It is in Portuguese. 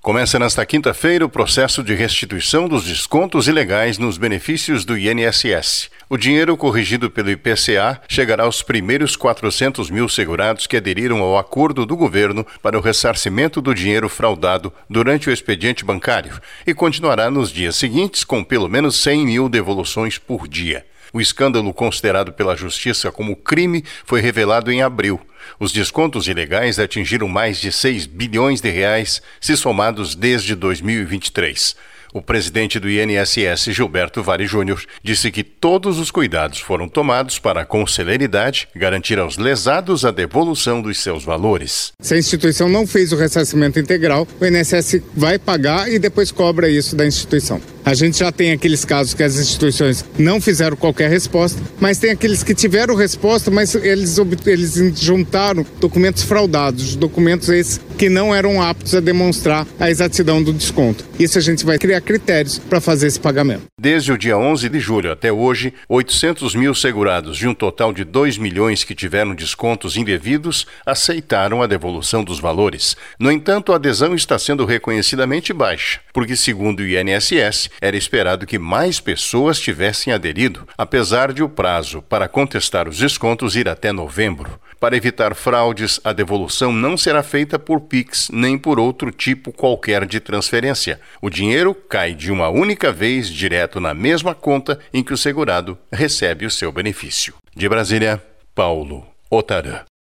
Começa nesta quinta-feira o processo de restituição dos descontos ilegais nos benefícios do INSS. O dinheiro corrigido pelo IPCA chegará aos primeiros 400 mil segurados que aderiram ao acordo do governo para o ressarcimento do dinheiro fraudado durante o expediente bancário e continuará nos dias seguintes com pelo menos 100 mil devoluções por dia. O escândalo considerado pela Justiça como crime foi revelado em abril. Os descontos ilegais atingiram mais de 6 bilhões de reais, se somados desde 2023. O presidente do INSS, Gilberto Vale Júnior, disse que todos os cuidados foram tomados para, com celeridade, garantir aos lesados a devolução dos seus valores. Se a instituição não fez o ressarcimento integral, o INSS vai pagar e depois cobra isso da instituição. A gente já tem aqueles casos que as instituições não fizeram qualquer resposta, mas tem aqueles que tiveram resposta, mas eles juntaram documentos fraudados, documentos esses que não eram aptos a demonstrar a exatidão do desconto. Isso a gente vai criar critérios para fazer esse pagamento. Desde o dia 11 de julho até hoje, 800 mil segurados de um total de 2 milhões que tiveram descontos indevidos aceitaram a devolução dos valores. No entanto, a adesão está sendo reconhecidamente baixa, porque, segundo o INSS, era esperado que mais pessoas tivessem aderido, apesar de o prazo para contestar os descontos ir até novembro. Para evitar fraudes, a devolução não será feita por Pix nem por outro tipo qualquer de transferência. O dinheiro cai de uma única vez direto na mesma conta em que o segurado recebe o seu benefício. De Brasília, Paulo Otarã.